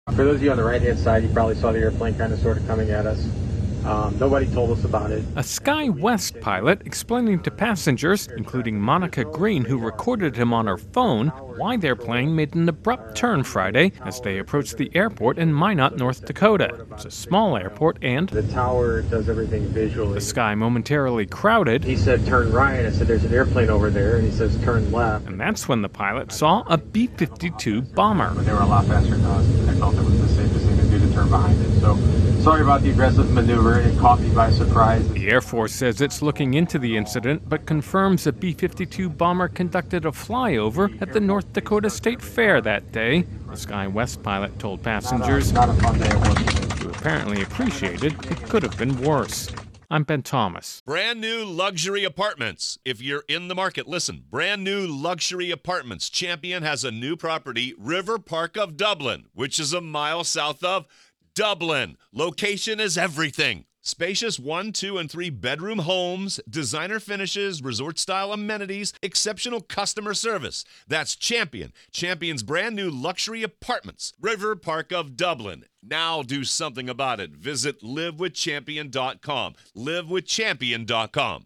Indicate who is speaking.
Speaker 1: For those of you on the right-hand side, you probably saw the airplane kind of sort of coming at us. Nobody told us about it.
Speaker 2: A SkyWest pilot explaining to passengers, including Monica Green, who recorded him on her phone, why their plane made an abrupt turn Friday as they approached the airport in Minot, North Dakota. It's a small airport and
Speaker 1: The tower does everything visually.
Speaker 2: the sky momentarily crowded.
Speaker 1: He said, turn right. I said, there's an airplane over there. And he says, turn left.
Speaker 2: And that's when the pilot saw a B-52 bomber.
Speaker 1: But they were a lot faster than us. I felt it was the safest thing to do to turn behind it. So sorry about the aggressive maneuver. It caught me by surprise.
Speaker 2: The Air Force says it's looking into the incident, but confirms a B-52 bomber conducted a flyover at the North Dakota State Fair that day. The SkyWest pilot told passengers
Speaker 1: Not a fun day at work.
Speaker 2: who apparently appreciated it could have been worse. I'm Ben Thomas.
Speaker 3: Brand new luxury apartments. If you're in the market, listen. Brand new luxury apartments. Champion has a new property, River Park of Dublin, which is a mile south of Dublin. Location is everything. Spacious 1, 2, and 3 bedroom homes, designer finishes, resort-style amenities, exceptional customer service. That's Champion. Champion's brand new luxury apartments. River Park of Dublin. Now do something about it. Visit livewithchampion.com. livewithchampion.com.